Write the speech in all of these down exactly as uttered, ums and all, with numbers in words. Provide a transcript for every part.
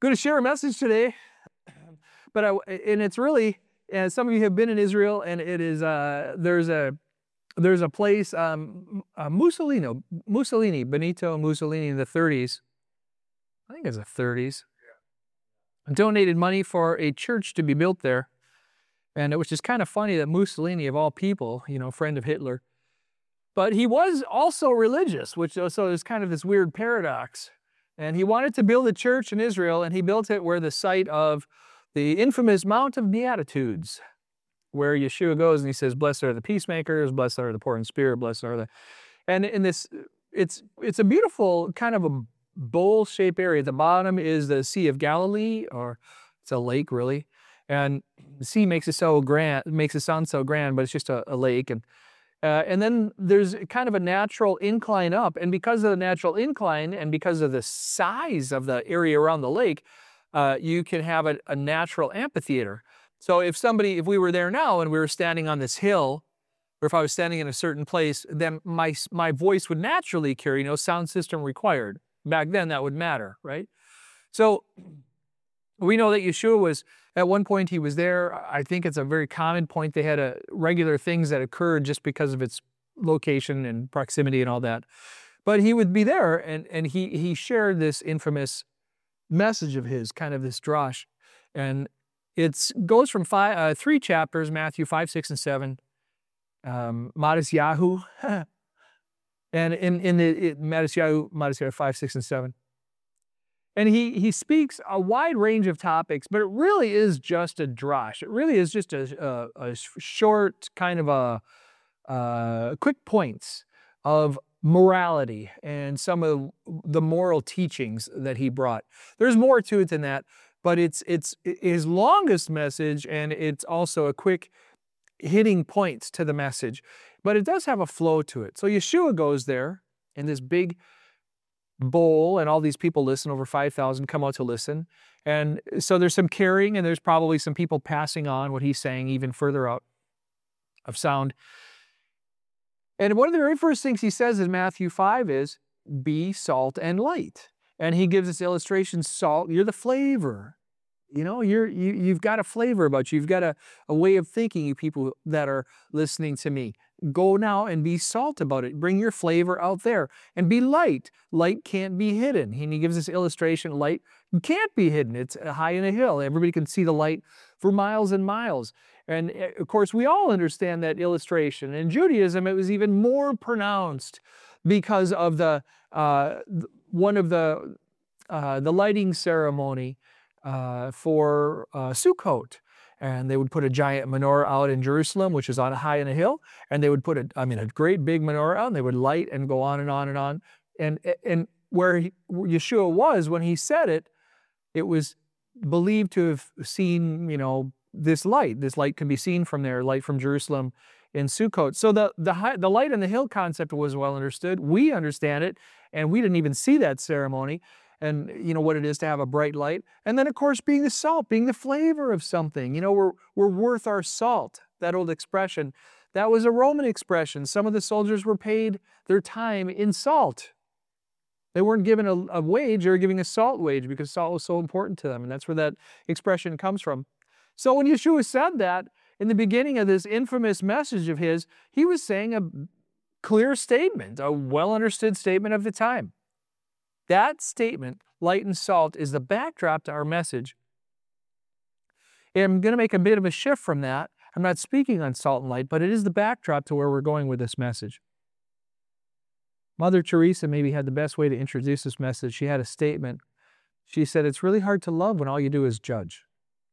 going to share a message today, but I, and it's really, and some of you have been in Israel, and it is uh, there's a there's a place, um, uh, Mussolini, Mussolini, Benito Mussolini in the thirties, I think it's the thirties, donated money for a church to be built there, and it was just kind of funny that Mussolini, of all people, you know, friend of Hitler, but he was also religious, which so there's kind of this weird paradox. And he wanted to build a church in Israel, and he built it where the site of the infamous Mount of Beatitudes, where Yeshua goes and he says, "Blessed are the peacemakers, blessed are the poor in spirit, blessed are the..." And in this, it's it's a beautiful kind of a bowl-shaped area. At the bottom is the Sea of Galilee, or it's a lake really, and the sea makes it so grand, makes it sound so grand, but it's just a, a lake. And Uh, and then there's kind of a natural incline up. And because of the natural incline and because of the size of the area around the lake, uh, you can have a, a natural amphitheater. So if somebody, if we were there now and we were standing on this hill, or if I was standing in a certain place, then my, my voice would naturally carry, no sound system required. Back then that would matter, right? So we know that Yeshua was, at one point he was there. I think it's a very common point. They had a, regular things that occurred just because of its location and proximity and all that. But he would be there, and, and he, he shared this infamous message of his, kind of this drosh. And it goes from five, uh, three chapters, Matthew five, six, and seven, um, Matisyahu. And in, in the it, Matisyahu, Matisyahu five, six, and seven. And he, he speaks a wide range of topics, but it really is just a drosh. It really is just a, a, a short kind of a uh, quick points of morality and some of the moral teachings that he brought. There's more to it than that, but it's, it's his longest message, and it's also a quick hitting points to the message. But it does have a flow to it. So Yeshua goes there in this big bowl, and all these people listen. Over five thousand come out to listen. And so there's some carrying, and there's probably some people passing on what he's saying even further out of sound. And one of the very first things he says in Matthew five is, "Be salt and light." And he gives this illustration: salt, you're the flavor. You know, you're, you, you've got a flavor about you. You've got a, a way of thinking, you people that are listening to me. Go now and be salt about it. Bring your flavor out there. And be light. Light can't be hidden. And he gives this illustration: light can't be hidden. It's high in a hill. Everybody can see the light for miles and miles. And of course, we all understand that illustration. In Judaism, it was even more pronounced because of the uh, one of the uh, the lighting ceremony uh, for uh, Sukkot. And they would put a giant menorah out in Jerusalem, which is on high in a hill. And they would put a, I mean, a great big menorah out, and they would light and go on and on and on. And, and where, he, where Yeshua was, when he said it, it was believed to have seen, you know, this light. This light can be seen from there, light from Jerusalem in Sukkot. So the, the, high, the light on the hill concept was well understood. We understand it, and we didn't even see that ceremony. And you know what it is to have a bright light. And then, of course, being the salt, being the flavor of something. You know, we're, we're worth our salt, that old expression. That was a Roman expression. Some of the soldiers were paid their time in salt. They weren't given a, a wage, they were giving a salt wage because salt was so important to them. And that's where that expression comes from. So when Yeshua said that, in the beginning of this infamous message of his, he was saying a clear statement, a well-understood statement of the time. That statement, light and salt, is the backdrop to our message. And I'm going to make a bit of a shift from that. I'm not speaking on salt and light, but it is the backdrop to where we're going with this message. Mother Teresa maybe had the best way to introduce this message. She had a statement. She said, "It's really hard to love when all you do is judge."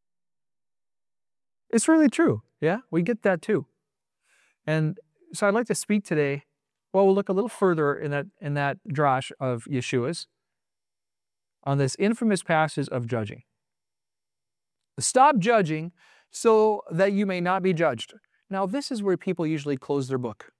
It's really true. Yeah, we get that too. And so I'd like to speak today. Well, we'll look a little further in that, in that drosh of Yeshua's on this infamous passage of judging. Stop judging so that you may not be judged. Now, this is where people usually close their book.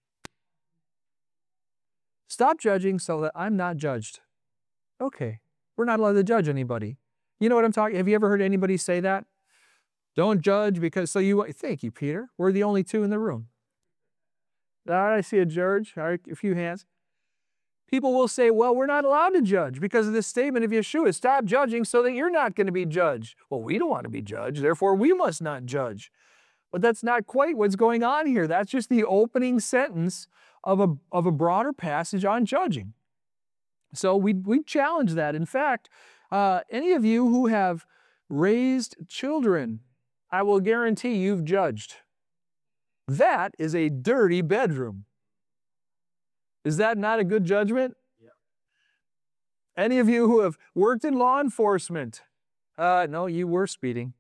Stop judging so that I'm not judged. Okay, we're not allowed to judge anybody. You know what I'm talking? Have you ever heard anybody say that? Don't judge because so you. Thank you, Peter. We're the only two in the room. All right, I see a George. All right, a few hands. People will say, well, we're not allowed to judge because of this statement of Yeshua. Stop judging so that you're not going to be judged. Well, we don't want to be judged, therefore we must not judge. But that's not quite what's going on here. That's just the opening sentence of a, of a broader passage on judging. So we, we challenge that. In fact, uh, any of you who have raised children, I will guarantee you've judged. That is a dirty bedroom. Is that not a good judgment? Yeah. Any of you who have worked in law enforcement, uh, no, you were speeding.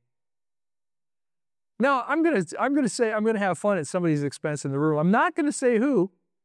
Now, I'm going to I'm going to say, I'm going to have fun at somebody's expense in the room. I'm not going to say who.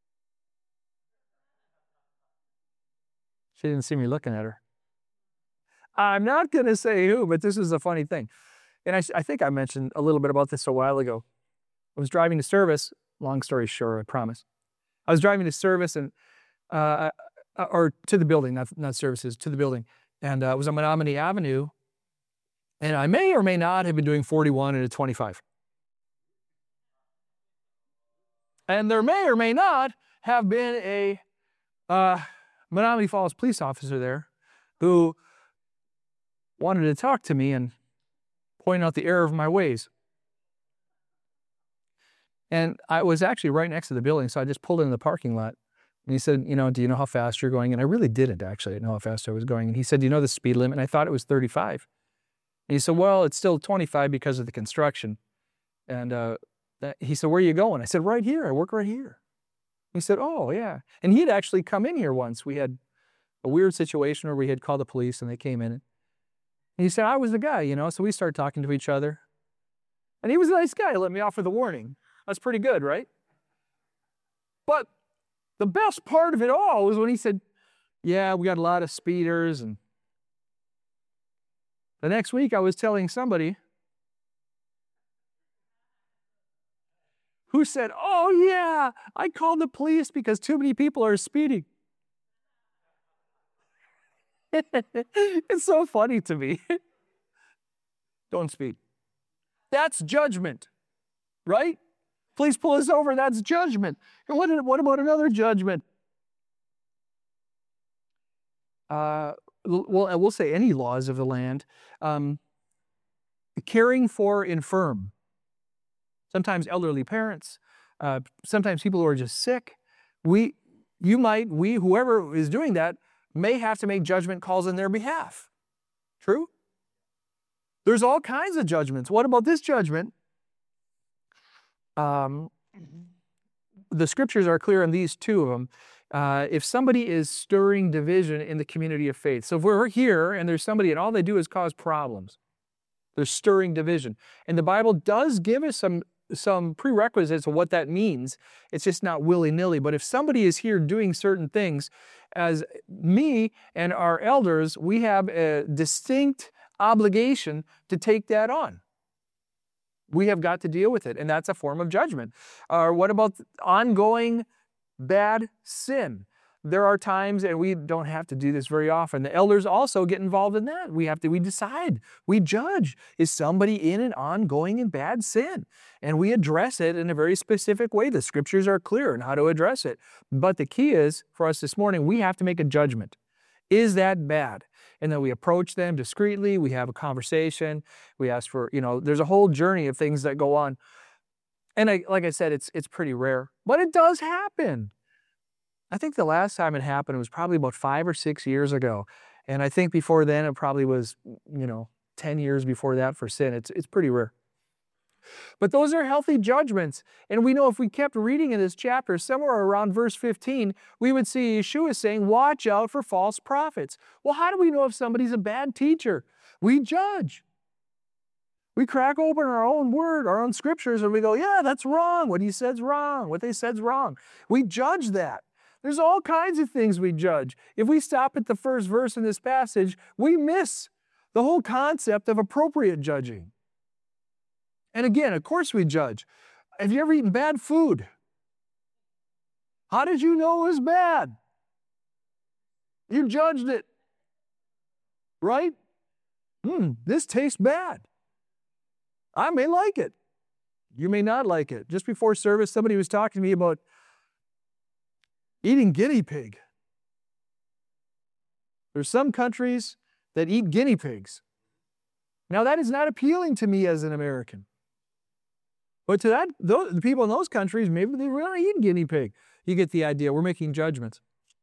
She didn't see me looking at her. I'm not going to say who, but this is a funny thing. And I, I think I mentioned a little bit about this a while ago. I was driving to service, long story short, I promise. I was driving to service and, uh, or to the building, not, not services, to the building. And uh, it was on Menominee Avenue. And I may or may not have been doing forty-one and a twenty-five. And there may or may not have been a uh, Menominee Falls police officer there who wanted to talk to me and point out the error of my ways. And I was actually right next to the building, so I just pulled into the parking lot. And he said, you know, do you know how fast you're going? And I really didn't, actually. I didn't know how fast I was going. And he said, do you know the speed limit? And I thought it was thirty-five. And he said, well, it's still twenty-five because of the construction. And uh, that, he said, where are you going? I said, right here. I work right here. He said, oh, yeah. And he had actually come in here once. We had a weird situation where we had called the police, and they came in. And he said, I was the guy, you know. So we started talking to each other. And he was a nice guy. He let me off with a warning. That's pretty good, right? But the best part of it all was when he said, yeah, we got a lot of speeders. And the next week I was telling somebody who said, oh yeah, I called the police because too many people are speeding. It's so funny to me. Don't speed. That's judgment, right? Please pull us over. That's judgment. And what, what about another judgment? Uh, well, we'll say any laws of the land. Um, caring for infirm. Sometimes elderly parents. Uh, sometimes people who are just sick. We, you might, we, whoever is doing that, may have to make judgment calls on their behalf. True? There's all kinds of judgments. What about this judgment? Um, the scriptures are clear on these two of them. Uh, if somebody is stirring division in the community of faith. So if we're here and there's somebody and all they do is cause problems, they're stirring division. And the Bible does give us some, some prerequisites of what that means. It's just not willy-nilly. But if somebody is here doing certain things, as me and our elders, we have a distinct obligation to take that on. We have got to deal with it, and that's a form of judgment. Or uh, what about ongoing bad sin? There are times, and we don't have to do this very often, the elders also get involved in that. We have to, we decide, we judge, is somebody in an ongoing and bad sin? And we address it in a very specific way. The scriptures are clear on how to address it. But the key is, for us this morning, we have to make a judgment. Is that bad? And then we approach them discreetly, we have a conversation, we ask for, you know, there's a whole journey of things that go on. And I, like I said, it's, it's pretty rare, but it does happen. I think the last time it happened was probably about five or six years ago. And I think before then it probably was, you know, ten years before that for sin. It's, it's pretty rare. But those are healthy judgments. And we know if we kept reading in this chapter, somewhere around verse fifteen, we would see Yeshua saying, watch out for false prophets. Well, how do we know if somebody's a bad teacher? We judge. We crack open our own word, our own scriptures, and we go, yeah, that's wrong. What he said's wrong. What they said's wrong. We judge that. There's all kinds of things we judge. If we stop at the first verse in this passage, we miss the whole concept of appropriate judging. And again, of course we judge. Have you ever eaten bad food? How did you know it was bad? You judged it, right? Hmm, this tastes bad. I may like it. You may not like it. Just before service, somebody was talking to me about eating guinea pig. There's some countries that eat guinea pigs. Now, that is not appealing to me as an American. But to that, those, the people in those countries, maybe they really eat guinea pig. You get the idea. We're making judgments.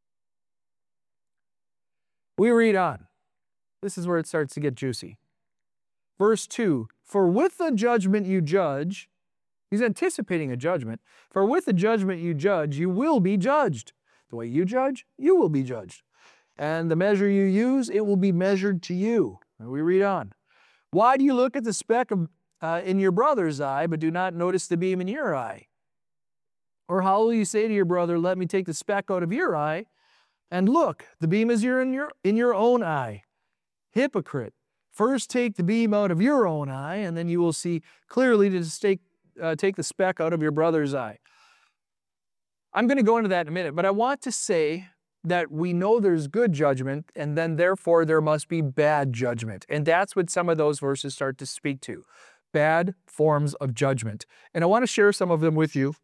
We read on. This is where it starts to get juicy. Verse two, for with the judgment you judge, he's anticipating a judgment, for with the judgment you judge, you will be judged. The way you judge, you will be judged. And the measure you use, it will be measured to you. And we read on. Why do you look at the speck of, uh, in your brother's eye, but do not notice the beam in your eye? Or how will you say to your brother, let me take the speck out of your eye, and look, the beam is here in your, in your own eye. Hypocrite, first take the beam out of your own eye, and then you will see clearly to take, uh, take the speck out of your brother's eye. I'm going to go into that in a minute, but I want to say that we know there's good judgment, and then therefore there must be bad judgment. And that's what some of those verses start to speak to. Bad forms of judgment. And I want to share some of them with you.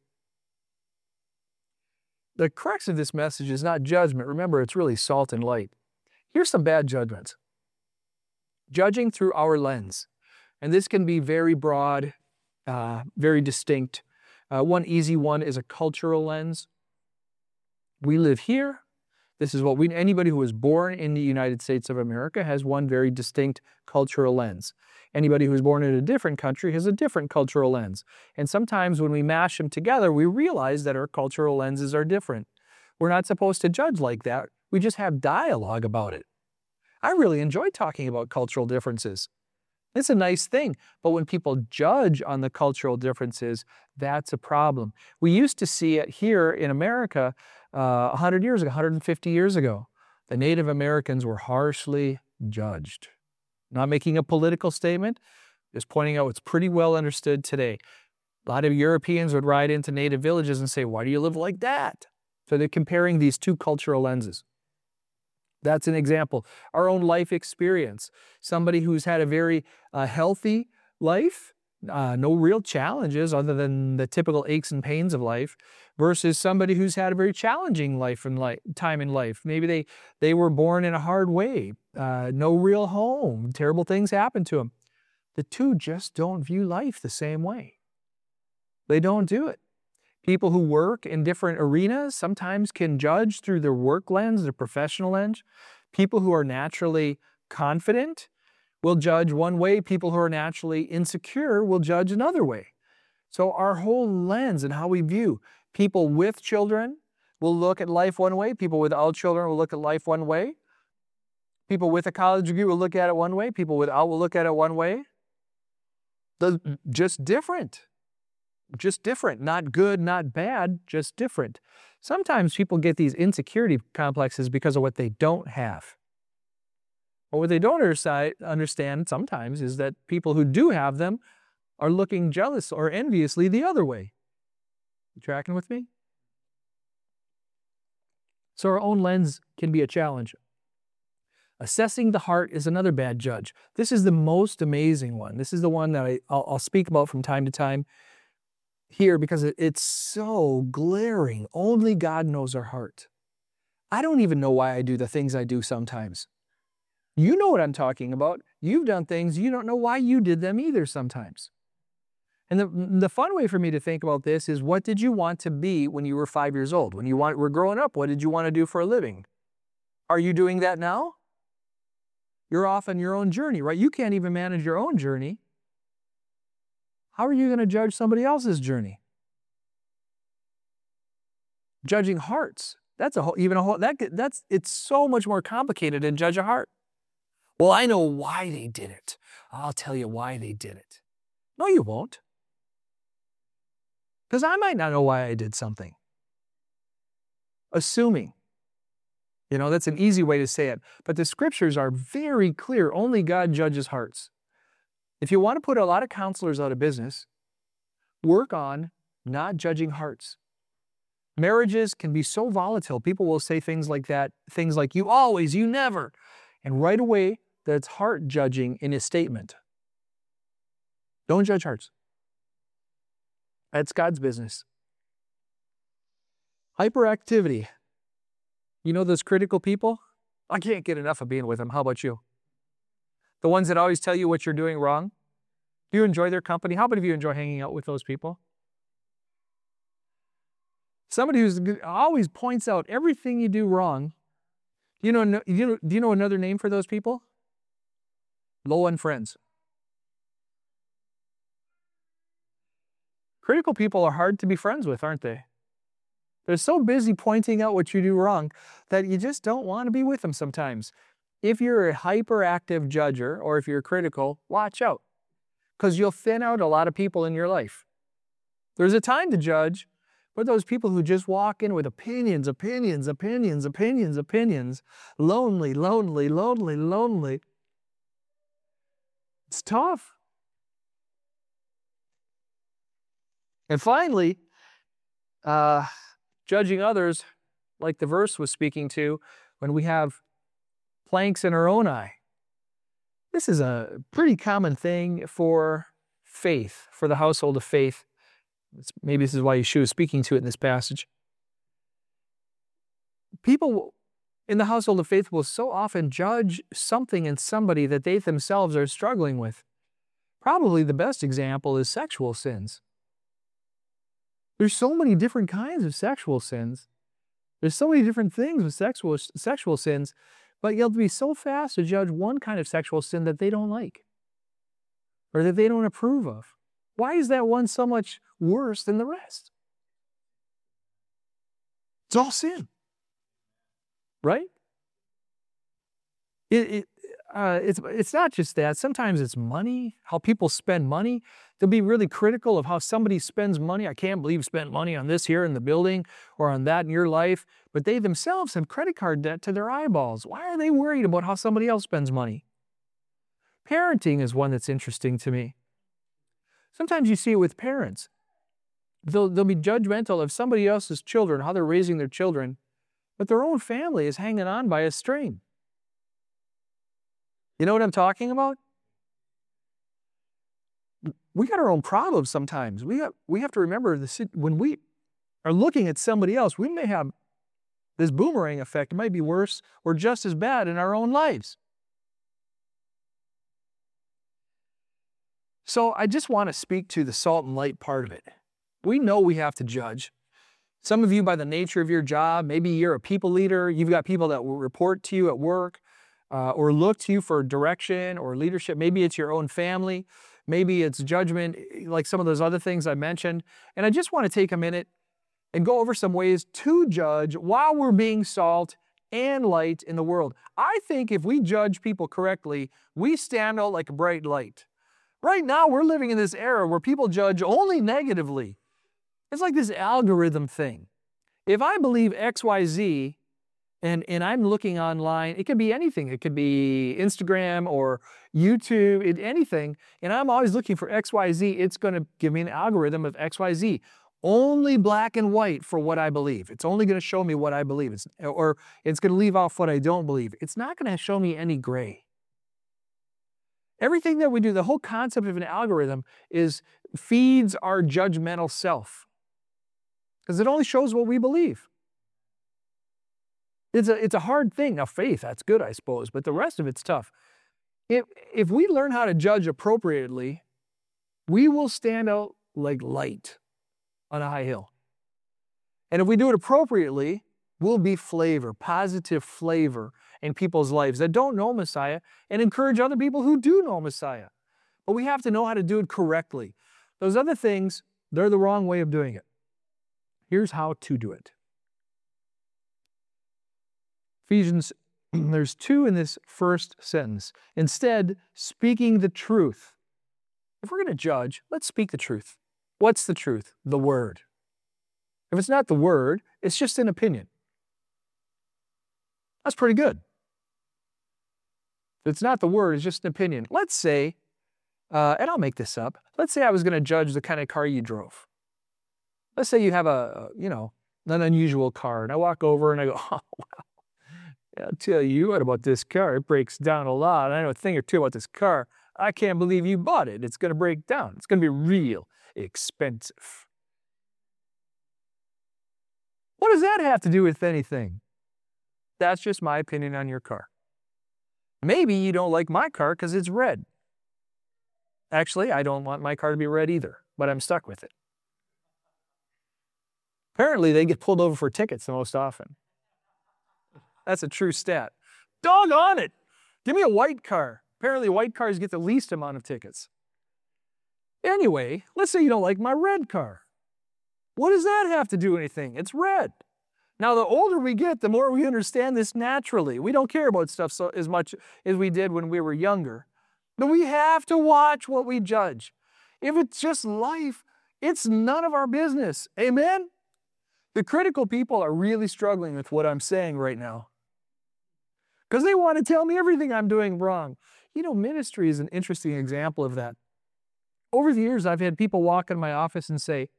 The crux of this message is not judgment. Remember, it's really salt and light. Here's some bad judgments. Judging through our lens. And this can be very broad, uh, very distinct. Uh, one easy one is a cultural lens. We live here. This is what we, anybody who was born in the United States of America has one very distinct cultural lens. Anybody who was born in a different country has a different cultural lens. And sometimes when we mash them together, we realize that our cultural lenses are different. We're not supposed to judge like that. We just have dialogue about it. I really enjoy talking about cultural differences. It's a nice thing. But when people judge on the cultural differences, that's a problem. We used to see it here in America uh, one hundred years ago, one hundred fifty years ago. The Native Americans were harshly judged. Not making a political statement, just pointing out what's pretty well understood today. A lot of Europeans would ride into native villages and say, why do you live like that? So they're comparing these two cultural lenses. That's an example. Our own life experience. Somebody who's had a very uh, healthy life, uh, no real challenges other than the typical aches and pains of life, versus somebody who's had a very challenging life in life, time in life. Maybe they, they were born in a hard way, uh, no real home, terrible things happen to them. The two just don't view life the same way. They don't do it. People who work in different arenas sometimes can judge through their work lens, their professional lens. People who are naturally confident will judge one way. People who are naturally insecure will judge another way. So our whole lens and how we view people with children will look at life one way. People without children will look at life one way. People with a college degree will look at it one way. People without will look at it one way. The, just different. Just different, not good, not bad, just different. Sometimes people get these insecurity complexes because of what they don't have. But what they don't understand sometimes is that people who do have them are looking jealous or enviously the other way. You tracking with me? So our own lens can be a challenge. Assessing the heart is another bad judge. This is the most amazing one. This is the one that I, I'll, I'll speak about from time to time here because it, it's so glaring. Only God knows our heart. I don't even know why I do the things I do sometimes. You know what I'm talking about. You've done things, you don't know why you did them either sometimes. And the, the fun way for me to think about this is, what did you want to be when you were five years old? When you want, were growing up, what did you want to do for a living? Are you doing that now? You're off on your own journey, right? You can't even manage your own journey. How are you going to judge somebody else's journey? Judging hearts. That's a whole, even a whole, that, that's, it's so much more complicated than judge a heart. Well, I know why they did it. I'll tell you why they did it. No, you won't. Because I might not know why I did something. Assuming. You know, that's an easy way to say it. But the scriptures are very clear. Only God judges hearts. If you want to put a lot of counselors out of business, work on not judging hearts. Marriages can be so volatile. People will say things like that, things like, you always, you never. And right away, that's heart judging in a statement. Don't judge hearts. That's God's business. Hyperactivity. You know those critical people? I can't get enough of being with them. How about you? The ones that always tell you what you're doing wrong? Do you enjoy their company? How many of you enjoy hanging out with those people? Somebody who always points out everything you do wrong. You know, do you know, do you know another name for those people? Low-end friends. Critical people are hard to be friends with, aren't they? They're so busy pointing out what you do wrong that you just don't want to be with them sometimes. If you're a hyperactive judger or if you're critical, watch out, because you'll thin out a lot of people in your life. There's a time to judge, but those people who just walk in with opinions, opinions, opinions, opinions, opinions, lonely, lonely, lonely, lonely, it's tough. And finally, uh, judging others, like the verse was speaking to, when we have planks in our own eye. This is a pretty common thing for faith, for the household of faith. It's, maybe this is why Yeshua is speaking to it in this passage. People in the household of faith will so often judge something in somebody that they themselves are struggling with. Probably the best example is sexual sins. There's so many different kinds of sexual sins. There's so many different things with sexual, sexual sins, but you'll be so fast to judge one kind of sexual sin that they don't like or that they don't approve of. Why is that one so much worse than the rest? It's all sin, right? It, it, uh, it's, it's not just that. Sometimes it's money, how people spend money. They'll be really critical of how somebody spends money. I can't believe you spent money on this here in the building or on that in your life. But they themselves have credit card debt to their eyeballs. Why are they worried about how somebody else spends money? Parenting is one that's interesting to me. Sometimes you see it with parents. They'll, they'll be judgmental of somebody else's children, how they're raising their children, but their own family is hanging on by a string. You know what I'm talking about? We got our own problems sometimes. We have, we have to remember this, when we are looking at somebody else, we may have this boomerang effect. It might be worse or just as bad in our own lives. So I just want to speak to the salt and light part of it. We know we have to judge. Some of you, by the nature of your job, maybe you're a people leader, you've got people that will report to you at work, Uh, or look to you for direction or leadership. Maybe it's your own family. Maybe it's judgment, like some of those other things I mentioned. And I just want to take a minute and go over some ways to judge while we're being salt and light in the world. I think if we judge people correctly, we stand out like a bright light. Right now, we're living in this era where people judge only negatively. It's like this algorithm thing. If I believe X Y Z, And, and I'm looking online, it could be anything. It could be Instagram or YouTube, it, anything. And I'm always looking for X Y Z. It's going to give me an algorithm of X Y Z. Only black and white for what I believe. It's only going to show me what I believe. It's, or it's going to leave off what I don't believe. It's not going to show me any gray. Everything that we do, the whole concept of an algorithm is feeds our judgmental self. Because it only shows what we believe. It's a, it's a hard thing. Now, faith, that's good, I suppose, but the rest of it's tough. If, if we learn how to judge appropriately, we will stand out like light on a high hill. And if we do it appropriately, we'll be flavor, positive flavor in people's lives that don't know Messiah and encourage other people who do know Messiah. But we have to know how to do it correctly. Those other things, they're the wrong way of doing it. Here's how to do it. Ephesians, there's two in this first sentence. Instead, speaking the truth. If we're going to judge, let's speak the truth. What's the truth? The Word. If it's not the Word, it's just an opinion. That's pretty good. If it's not the Word, it's just an opinion. Let's say, uh, and I'll make this up, let's say I was going to judge the kind of car you drove. Let's say you have a, you know, an unusual car, and I walk over and I go, oh, wow. I'll tell you what about this car. It breaks down a lot. I know a thing or two about this car. I can't believe you bought it. It's going to break down. It's going to be real expensive. What does that have to do with anything? That's just my opinion on your car. Maybe you don't like my car because it's red. Actually, I don't want my car to be red either, but I'm stuck with it. Apparently, they get pulled over for tickets the most often. That's a true stat. Doggone it! Give me a white car. Apparently, white cars get the least amount of tickets. Anyway, let's say you don't like my red car. What does that have to do with anything? It's red. Now, the older we get, the more we understand this naturally. We don't care about stuff so as much as we did when we were younger. But we have to watch what we judge. If it's just life, it's none of our business. Amen? The critical people are really struggling with what I'm saying right now, because they want to tell me everything I'm doing wrong. You know, ministry is an interesting example of that. Over the years, I've had people walk in my office and say,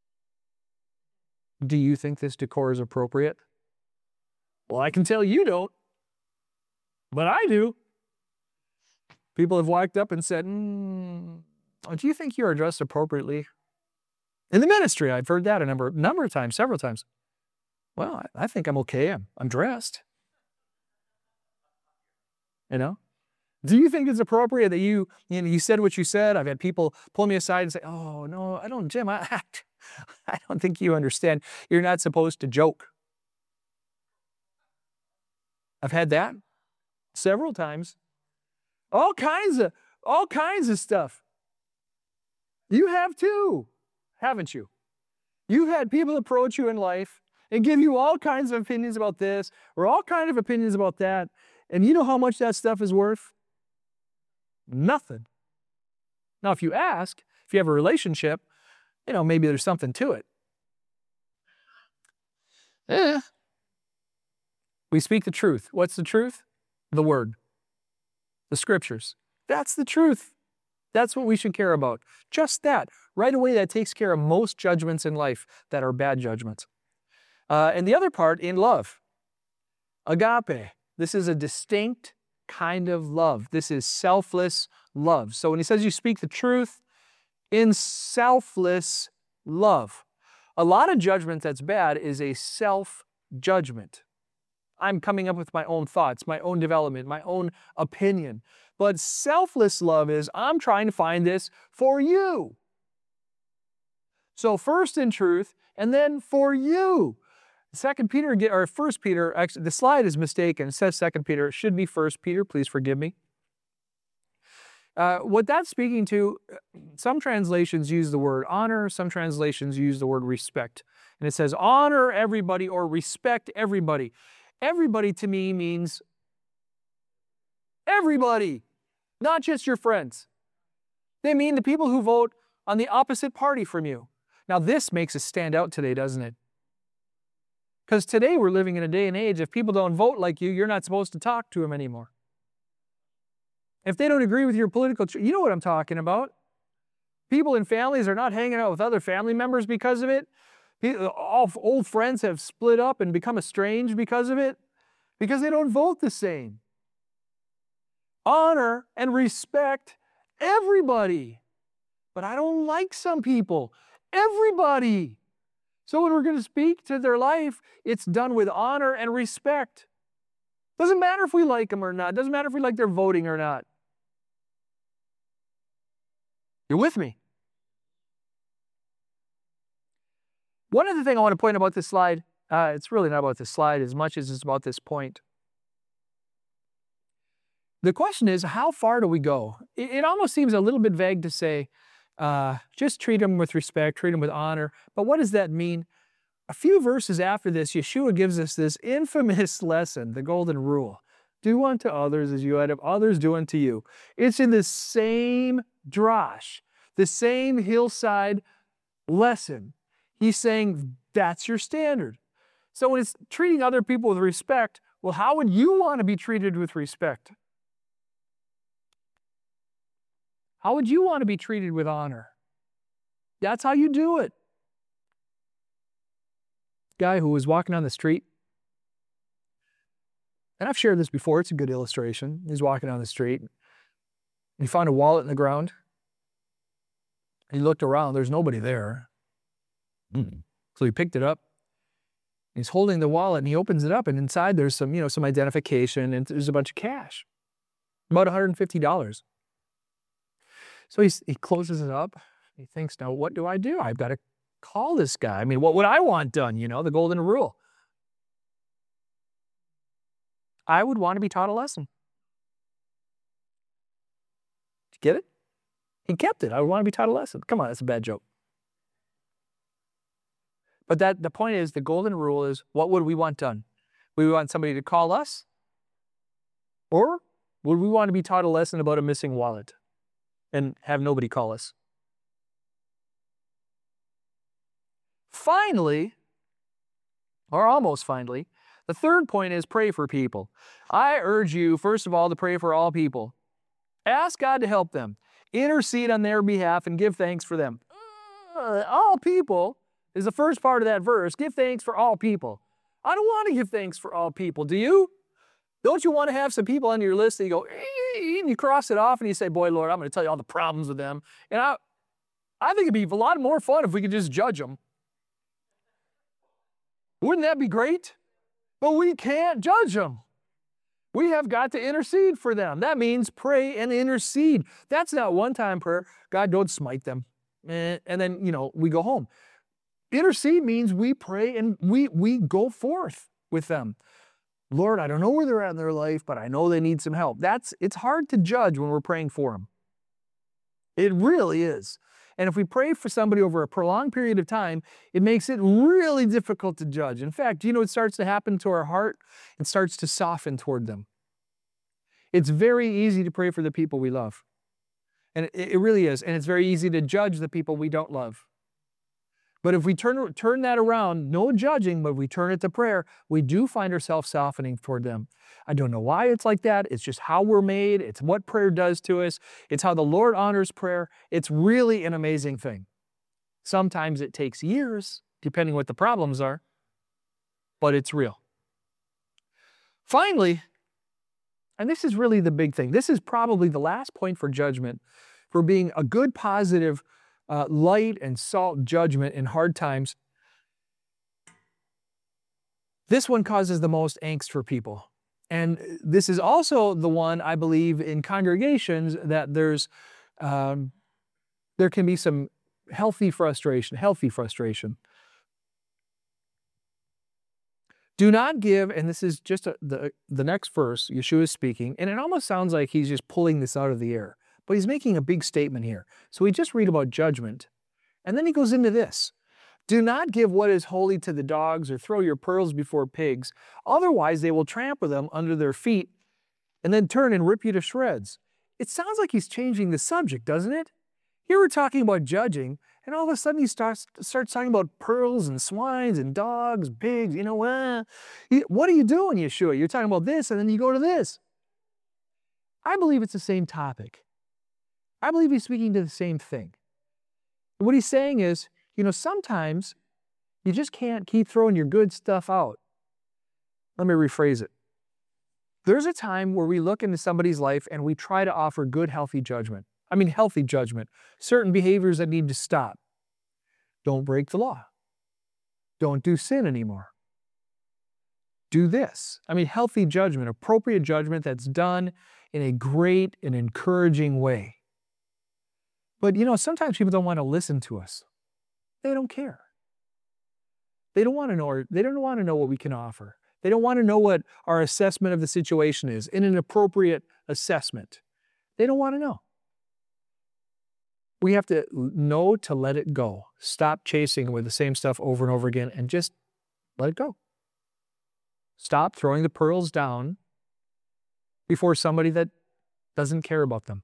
do you think this decor is appropriate? Well, I can tell you don't, but I do. People have walked up and said, mm, do you think you are dressed appropriately? In the ministry, I've heard that a number, number of times, several times. Well, I, I think I'm okay. I'm, I'm dressed. You know? Do you think it's appropriate that you, you know, you said what you said? I've had people pull me aside and say, oh, no, I don't, Jim, I, I don't think you understand. You're not supposed to joke. I've had that several times. All kinds of, all kinds of stuff. You have too, haven't you? You've had people approach you in life and give you all kinds of opinions about this or all kinds of opinions about that. And you know how much that stuff is worth? Nothing. Now, if you ask, if you have a relationship, you know, maybe there's something to it. Eh. We speak the truth. What's the truth? The Word. The Scriptures. That's the truth. That's what we should care about. Just that. Right away, that takes care of most judgments in life that are bad judgments. Uh, and the other part, in love. Agape. This is a distinct kind of love. This is selfless love. So when he says you speak the truth, in selfless love. A lot of judgment that's bad is a self-judgment. I'm coming up with my own thoughts, my own development, my own opinion. But selfless love is, I'm trying to find this for you. So first in truth, and then for you. Second Peter, or First Peter, actually the slide is mistaken. It says Second Peter. It should be First Peter. Please forgive me. Uh, what that's speaking to, some translations use the word honor. Some translations use the word respect. And it says honor everybody or respect everybody. Everybody to me means everybody, not just your friends. They mean the people who vote on the opposite party from you. Now this makes us stand out today, doesn't it? Because today we're living in a day and age, if people don't vote like you, you're not supposed to talk to them anymore. If they don't agree with your political, you know what I'm talking about. People in families are not hanging out with other family members because of it. All old friends have split up and become estranged because of it, because they don't vote the same. Honor and respect everybody. But I don't like some people. Everybody. So when we're going to speak to their life, it's done with honor and respect. Doesn't matter if we like them or not. Doesn't matter if we like their voting or not. You're with me? One other thing I want to point about this slide, uh, it's really not about this slide as much as it's about this point. The question is, how far do we go? It, it almost seems a little bit vague to say, uh, just treat them with respect, treat them with honor. But what does that mean? A few verses after this, Yeshua gives us this infamous lesson, the golden rule. Do unto others as you would have others do unto you. It's in the same drash, the same hillside lesson. He's saying that's your standard. So when it's treating other people with respect, well, how would you want to be treated with respect? How would you want to be treated with honor? That's how you do it. Guy who was walking down the street, and I've shared this before, it's a good illustration. He's walking down the street, and he found a wallet in the ground. He looked around, there's nobody there. Mm. So he picked it up, He's holding the wallet and he opens it up, and inside there's some, you know, some identification, and there's a bunch of cash, about one hundred fifty dollars. So he's, he closes it up. He thinks, now what do I do? I've got to call this guy. I mean, what would I want done? You know, the golden rule. I would want to be taught a lesson. Did you get it? He kept it. I would want to be taught a lesson. Come on, that's a bad joke. But that the point is, the golden rule is, what would we want done? We want somebody to call us? Or would we want to be taught a lesson about a missing wallet and have nobody call us? Finally, or almost finally, the third point is pray for people. I urge you, first of all, to pray for all people. Ask God to help them. Intercede on their behalf and give thanks for them. Uh, all people is the first part of that verse. Give thanks for all people. I don't want to give thanks for all people. Do you? Don't you want to have some people on your list that you go, and you cross it off and you say, boy, Lord, I'm going to tell you all the problems with them. And I, I think it'd be a lot more fun if we could just judge them. Wouldn't that be great? But we can't judge them. We have got to intercede for them. That means pray and intercede. That's not one-time prayer. God, don't smite them. And then, you know, we go home. Intercede means we pray and we, we go forth with them. Lord, I don't know where they're at in their life, but I know they need some help. That's, it's hard to judge when we're praying for them. It really is. And if we pray for somebody over a prolonged period of time, it makes it really difficult to judge. In fact, you know what starts to happen to our heart? It starts to soften toward them. It's very easy to pray for the people we love. And it, it really is. And it's very easy to judge the people we don't love. But if we turn, turn that around, no judging, but we turn it to prayer, we do find ourselves softening toward them. I don't know why it's like that. It's just how we're made. It's what prayer does to us. It's how the Lord honors prayer. It's really an amazing thing. Sometimes it takes years, depending what the problems are, but it's real. Finally, and this is really the big thing, this is probably the last point for judgment, for being a good, positive, uh, light and salt judgment in hard times. This one causes the most angst for people. And this is also the one, I believe, in congregations that there's, um, there can be some healthy frustration, healthy frustration. Do not give, and this is just a, the, the next verse, Yeshua is speaking, and it almost sounds like he's just pulling this out of the air, but he's making a big statement here. So we just read about judgment, and then he goes into this. Do not give what is holy to the dogs or throw your pearls before pigs. Otherwise, they will trample them under their feet and then turn and rip you to shreds. It sounds like he's changing the subject, doesn't it? Here we're talking about judging, and all of a sudden he starts, starts talking about pearls and swines and dogs, pigs. You know, uh, what are you doing, Yeshua? You're talking about this, and then you go to this. I believe it's the same topic. I believe he's speaking to the same thing. What he's saying is, you know, sometimes you just can't keep throwing your good stuff out. Let me rephrase it. There's a time where we look into somebody's life and we try to offer good, healthy judgment. I mean, healthy judgment. Certain behaviors that need to stop. Don't break the law. Don't do sin anymore. Do this. I mean, healthy judgment, appropriate judgment that's done in a great and encouraging way. But, you know, sometimes people don't want to listen to us. They don't care. They don't want to know, they don't want to know what we can offer. They don't want to know what our assessment of the situation is in an appropriate assessment. They don't want to know. We have to know to let it go. Stop chasing with the same stuff over and over again and just let it go. Stop throwing the pearls down before somebody that doesn't care about them.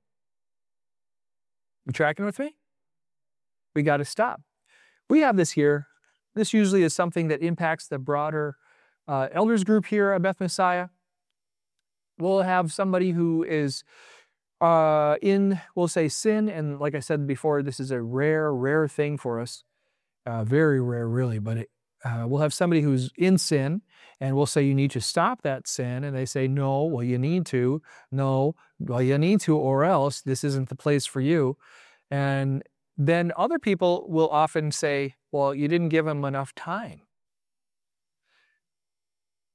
You tracking with me? We got to stop. We have this here. This usually is something that impacts the broader uh, elders group here at Beth Messiah. We'll have somebody who is uh, in, we'll say, sin. And like I said before, this is a rare, rare thing for us. Uh, very rare, really. But it, uh, we'll have somebody who's in sin, and we'll say, you need to stop that sin. And they say, no, well, you need to. No, well, you need to, or else this isn't the place for you. And then other people will often say, well, you didn't give them enough time.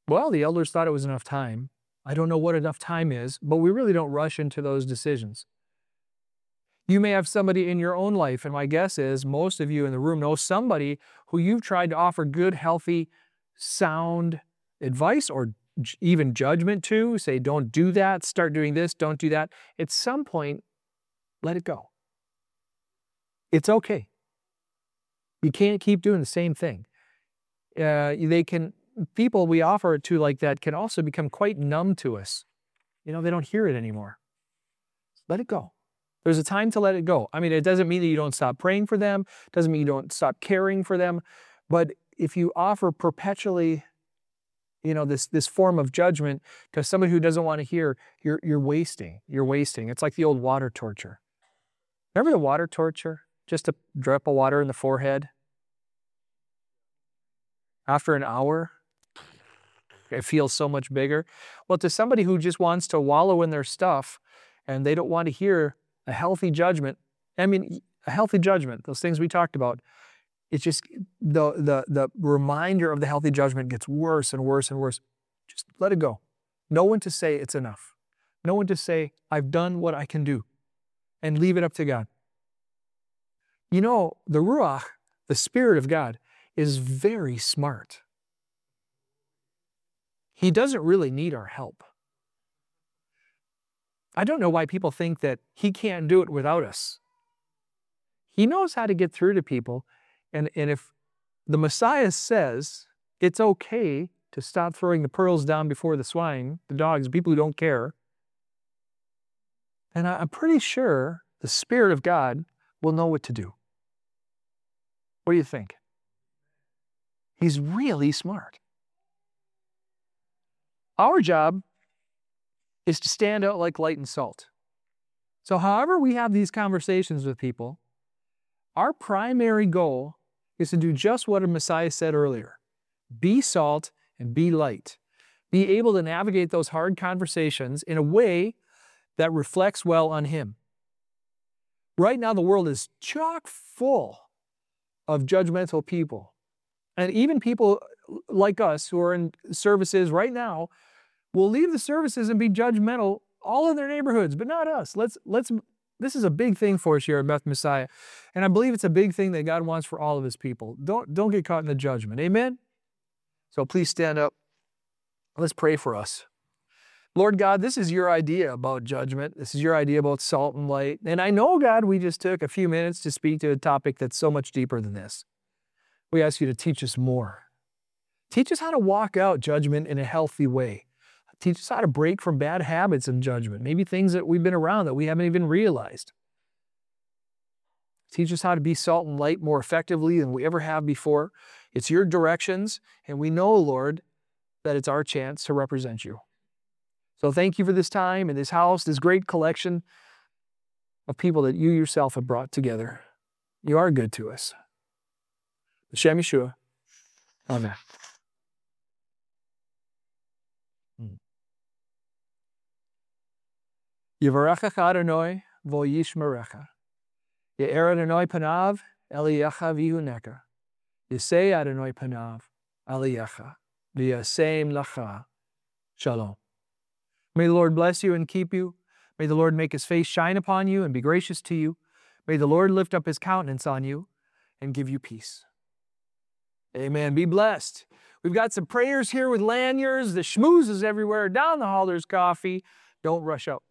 Well, the elders thought it was enough time. I don't know what enough time is, but we really don't rush into those decisions. You may have somebody in your own life, and my guess is most of you in the room know somebody who you've tried to offer good, healthy, sound advice or j- even judgment to. Say, don't do that, start doing this, don't do that. At some point, let it go. It's okay. You can't keep doing the same thing. Uh, they can, people we offer it to like that can also become quite numb to us. You know, they don't hear it anymore. Let it go. There's a time to let it go. I mean, it doesn't mean that you don't stop praying for them. It doesn't mean you don't stop caring for them. But if you offer perpetually, you know, this, this form of judgment to somebody who doesn't want to hear, you're, you're wasting. You're wasting. It's like the old water torture. Remember the water torture? Just a drip of water in the forehead. After an hour, it feels so much bigger. Well, to somebody who just wants to wallow in their stuff and they don't want to hear a healthy judgment, I mean, a healthy judgment, those things we talked about, it's just the, the, the reminder of the healthy judgment gets worse and worse and worse. Just let it go. No one to say it's enough. No one to say, I've done what I can do, and leave it up to God. You know, the Ruach, the Spirit of God, is very smart. He doesn't really need our help. I don't know why people think that he can't do it without us. He knows how to get through to people. And, and if the Messiah says it's okay to stop throwing the pearls down before the swine, the dogs, people who don't care, and I'm pretty sure the Spirit of God will know what to do. What do you think? He's really smart. Our job is to stand out like light and salt. So however we have these conversations with people, our primary goal is to do just what a Messiah said earlier. Be salt and be light. Be able to navigate those hard conversations in a way that reflects well on Him. Right now, the world is chock full of judgmental people. And even people like us who are in services right now will leave the services and be judgmental all in their neighborhoods, but not us. Let's, let's, this is a big thing for us here at Beth Messiah. And I believe it's a big thing that God wants for all of His people. Don't, don't get caught in the judgment. Amen? So please stand up. Let's pray for us. Lord God, this is your idea about judgment. This is your idea about salt and light. And I know, God, we just took a few minutes to speak to a topic that's so much deeper than this. We ask you to teach us more. Teach us how to walk out judgment in a healthy way. Teach us how to break from bad habits and judgment, maybe things that we've been around that we haven't even realized. Teach us how to be salt and light more effectively than we ever have before. It's your directions, and we know, Lord, that it's our chance to represent you. So thank you for this time and this house, this great collection of people that you yourself have brought together. You are good to us. B'Shem Yeshua. Amen. Yivarechecha Adonai v'yishmerecha. Ye'er Adonai panav eliyecha v'yihuneka. Yisei Adonai panav eliyecha v'yasem lacha. Shalom. May the Lord bless you and keep you. May the Lord make His face shine upon you and be gracious to you. May the Lord lift up His countenance on you and give you peace. Amen. Be blessed. We've got some prayers here with lanyards. The schmooze is everywhere. Down the hall there's coffee. Don't rush out.